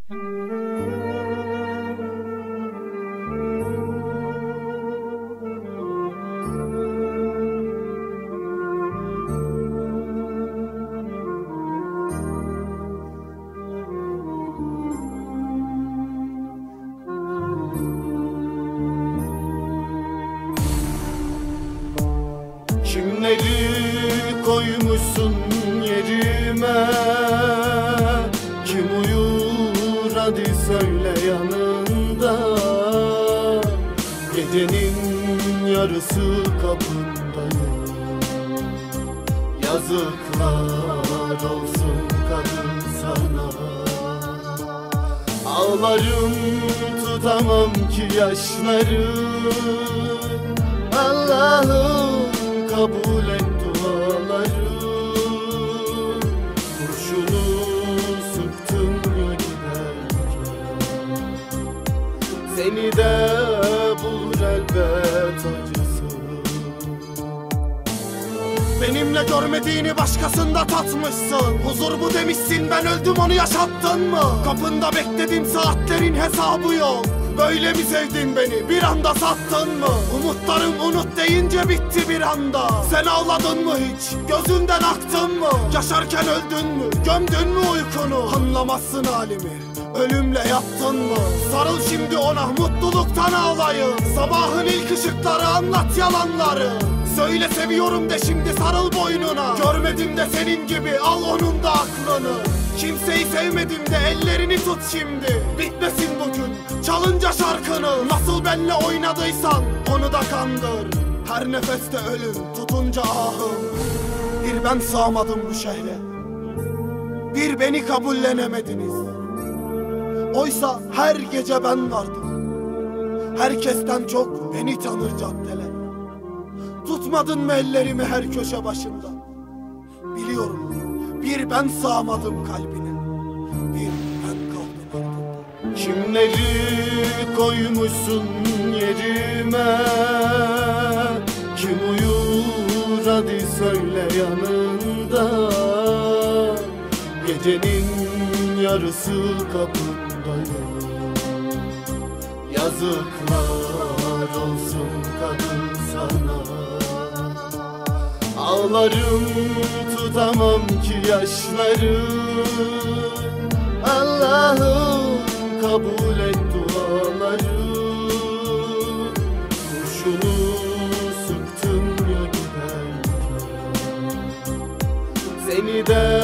Kimleri koymuşsun yerime, kim uyur hadi söyle yanında. Gecenin yarısı kapındayım, yazıklar olsun kadın sana. Ağlarım tutamam ki yaşları, Allah'ım kabul et duaları. Kurşunu sıktın ya giderken, seni de bulur elbet acısı. Benimle görmediğini başkasında tatmışsın. Huzur bu demişsin, ben öldüm onu yaşattın mı? Kapında bekledim, saatlerin hesabı yok. Böyle mi sevdin beni, bir anda sattın mı? Umutlarım unut deyince bitti bir anda. Sen ağladın mı hiç, gözünden aktın mı? Yaşarken öldün mü, gömdün mü uykunu? Anlamazsın halimi, ölümle yattın mı? Sarıl şimdi ona, mutluluktan ağlayın. Sabahın ilk ışıkları anlat yalanları. Söyle seviyorum de şimdi, sarıl boynuna. Görmedim de senin gibi, al onun da aklını. Kimseyi sevmedim de ellerini tut şimdi. Bitmesin bugün çalınca şarkını. Nasıl benle oynadıysan onu da kandır. Her nefeste ölüm, tutunca ahım. Bir ben sığamadım bu şehre, bir beni kabullenemediniz. Oysa her gece ben vardım, herkesten çok beni tanır caddeler. Tutmadın mı ellerimi her köşe başında? Biliyorum, bir ben sığamadım kalbine, bir ben kaldım ardında. Kimleri koymuşsun yerime, kim uyur hadi söyle yanında. Gecenin yarısı kapındayım, yazıklar olsun kadın sana. Ağlarım tutamam ki yaşları, Allah'ım kabul et duaları. Kurşunu sıktın ya giderken, seni de